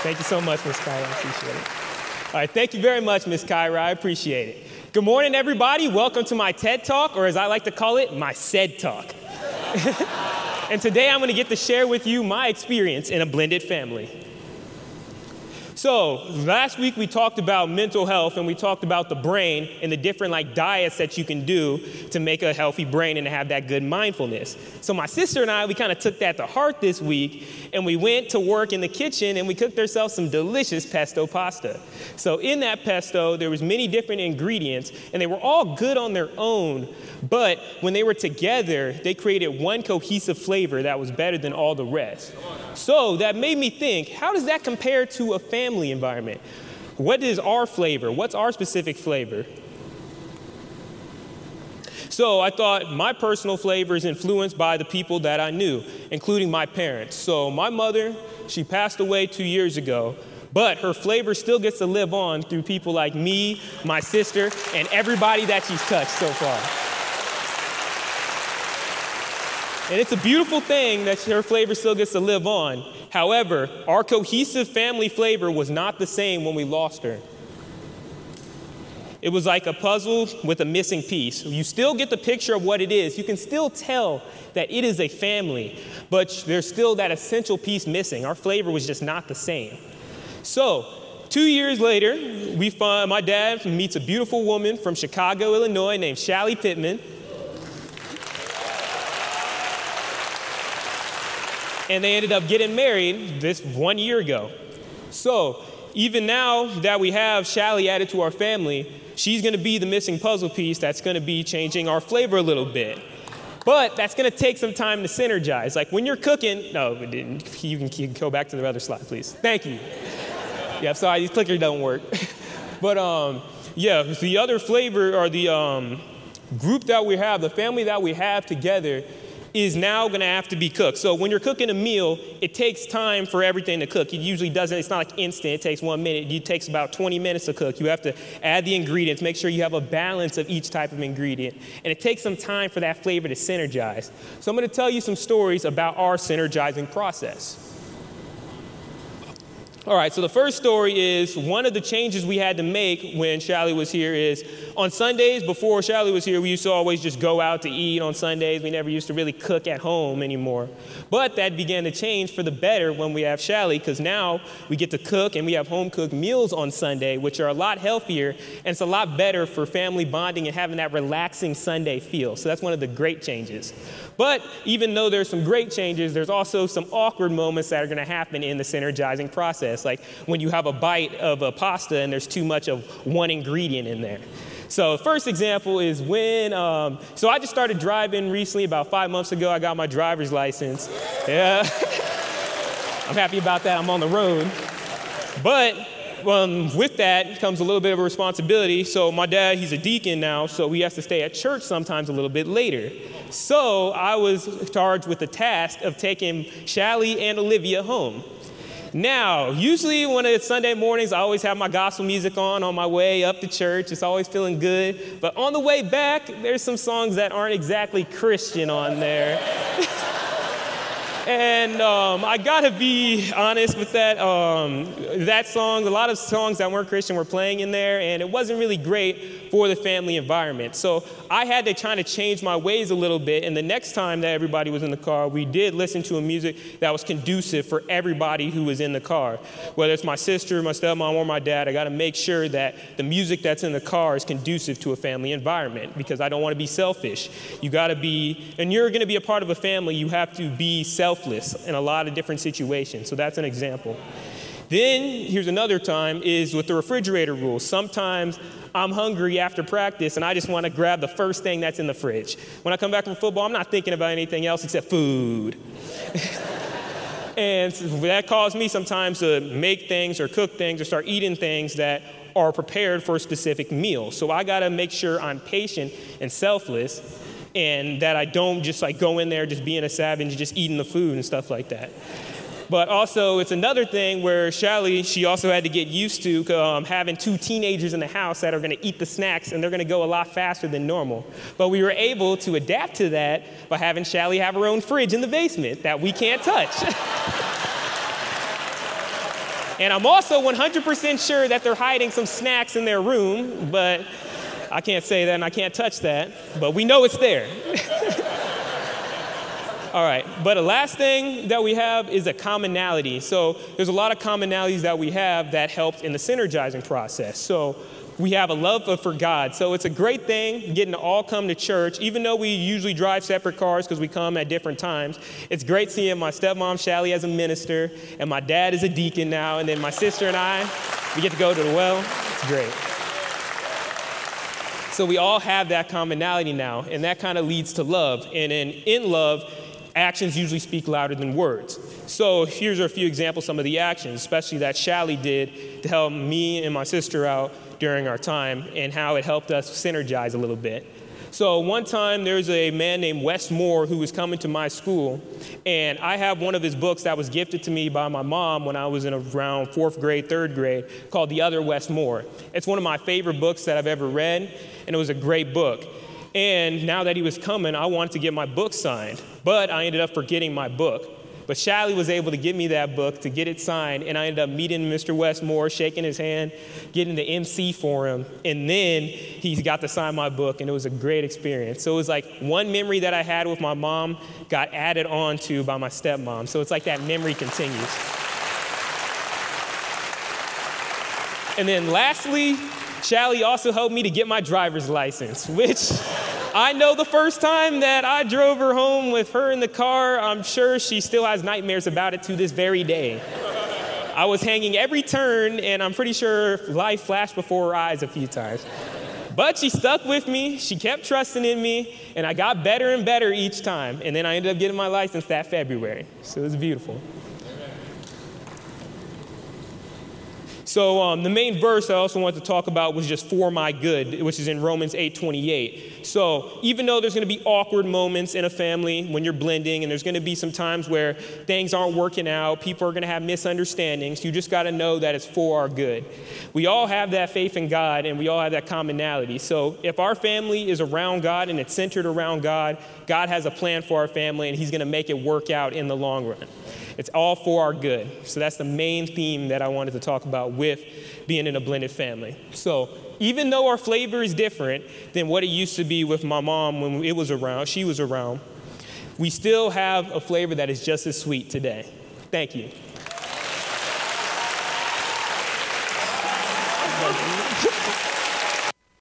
Thank you so much, Ms. Kyra. I appreciate it. All right, thank you very much, Ms. Kyra. I appreciate it. Good morning, everybody. Welcome to my TED Talk, or as I like to call it, my SED Talk. And today I'm going to get to share with you my experience in a blended family. So last week we talked about mental health and we talked about the brain and the different diets that you can do to make a healthy brain and to have that good mindfulness. So my sister and I, we kind of took that to heart this week and we went to work in the kitchen and we cooked ourselves some delicious pesto pasta. So in that pesto, there was many different ingredients and they were all good on their own, but when they were together, they created one cohesive flavor that was better than all the rest. So that made me think, how does that compare to a family environment? What is our flavor? What's our specific flavor? So I thought my personal flavor is influenced by the people that I knew, including my parents. So my mother, she passed away 2 years ago, but her flavor still gets to live on through people like me, my sister, and everybody that she's touched so far. And it's a beautiful thing that her flavor still gets to live on. However, our cohesive family flavor was not the same when we lost her. It was like a puzzle with a missing piece. You still get the picture of what it is. You can still tell that it is a family, but there's still that essential piece missing. Our flavor was just not the same. So 2 years later, my dad meets a beautiful woman from Chicago, Illinois named Shallie Pittman. And they ended up getting married this 1 year ago. So even now that we have Shallie added to our family, she's going to be the missing puzzle piece that's going to be changing our flavor a little bit. But that's going to take some time to synergize. Like when you're cooking, you can go back to the other slide, please. Thank you. Yeah, I'm sorry, these clickers don't work. But the other flavor or the group that we have, the family that we have together, is now going to have to be cooked. So when you're cooking a meal, it takes time for everything to cook. It usually doesn't, it's not like instant, it takes 1 minute. It takes about 20 minutes to cook. You have to add the ingredients, make sure you have a balance of each type of ingredient. And it takes some time for that flavor to synergize. So I'm going to tell you some stories about our synergizing process. All right, so the first story is one of the changes we had to make when Shallie was here is on Sundays, before Shallie was here, we used to always just go out to eat on Sundays. We never used to really cook at home anymore. But that began to change for the better when we have Shallie, because now we get to cook and we have home-cooked meals on Sunday, which are a lot healthier, and it's a lot better for family bonding and having that relaxing Sunday feel. So that's one of the great changes. But even though there's some great changes, there's also some awkward moments that are going to happen in the synergizing process, like when you have a bite of a pasta and there's too much of one ingredient in there. So first example is when, so I just started driving recently, about 5 months ago. I got my driver's license. Yeah, I'm happy about that. I'm on the road. But with that comes a little bit of a responsibility. So my dad, he's a deacon now, so he has to stay at church sometimes a little bit later. So I was charged with the task of taking Shallie and Olivia home. Now, usually when it's Sunday mornings, I always have my gospel music on my way up to church. It's always feeling good. But on the way back, there's some songs that aren't exactly Christian on there. And I gotta be honest with that. That song, a lot of songs that weren't Christian were playing in there, and it wasn't really great for the family environment. So I had to kind of change my ways a little bit, and the next time that everybody was in the car, we did listen to a music that was conducive for everybody who was in the car. Whether it's my sister, my stepmom, or my dad, I gotta make sure that the music that's in the car is conducive to a family environment, because I don't wanna be selfish. You gotta be, and you're gonna be a part of a family, you have to be selfless in a lot of different situations. So that's an example. Then here's another time is with the refrigerator rule. Sometimes I'm hungry after practice and I just want to grab the first thing that's in the fridge. When I come back from football, I'm not thinking about anything else except food. And that caused me sometimes to make things or cook things or start eating things that are prepared for a specific meal. So I got to make sure I'm patient and selfless, and that I don't just go in there just being a savage, just eating the food and stuff like that. But also, it's another thing where Shallie, she also had to get used to having 2 teenagers in the house that are going to eat the snacks, and they're going to go a lot faster than normal. But we were able to adapt to that by having Shallie have her own fridge in the basement that we can't touch. And I'm also 100% sure that they're hiding some snacks in their room, but I can't say that and I can't touch that, but we know it's there. All right, but the last thing that we have is a commonality. So there's a lot of commonalities that we have that helps in the synergizing process. So we have a love for God. So it's a great thing getting to all come to church, even though we usually drive separate cars because we come at different times. It's great seeing my stepmom, Shally, as a minister, and my dad is a deacon now, and then my sister and I, we get to go to the well. It's great. So we all have that commonality now, and that kind of leads to love. And in love, actions usually speak louder than words. So here's a few examples, some of the actions, especially that Shally did to help me and my sister out during our time and how it helped us synergize a little bit. So one time there's a man named Wes Moore who was coming to my school, and I have one of his books that was gifted to me by my mom when I was in around 4th grade, 3rd grade, called The Other Wes Moore. It's one of my favorite books that I've ever read, and it was a great book. And now that he was coming, I wanted to get my book signed, but I ended up forgetting my book. But Shally was able to give me that book to get it signed, and I ended up meeting Mr. Wes Moore, shaking his hand, getting the MC for him, and then he got to sign my book, and it was a great experience. So it was like one memory that I had with my mom got added on to by my stepmom. So it's like that memory continues. And then lastly, Shally also helped me to get my driver's license, which I know the first time that I drove her home with her in the car, I'm sure she still has nightmares about it to this very day. I was hanging every turn, and I'm pretty sure life flashed before her eyes a few times. But she stuck with me, she kept trusting in me, and I got better and better each time. And then I ended up getting my license that February. So it was beautiful. So the main verse I also wanted to talk about was just for my good, which is in Romans 8:28. So even though there's going to be awkward moments in a family when you're blending, and there's going to be some times where things aren't working out, people are going to have misunderstandings, you just got to know that it's for our good. We all have that faith in God, and we all have that commonality. So if our family is around God and it's centered around God, God has a plan for our family, and he's going to make it work out in the long run. It's all for our good. So that's the main theme that I wanted to talk about with being in a blended family. So even though our flavor is different than what it used to be with my mom when she was around, we still have a flavor that is just as sweet today. Thank you.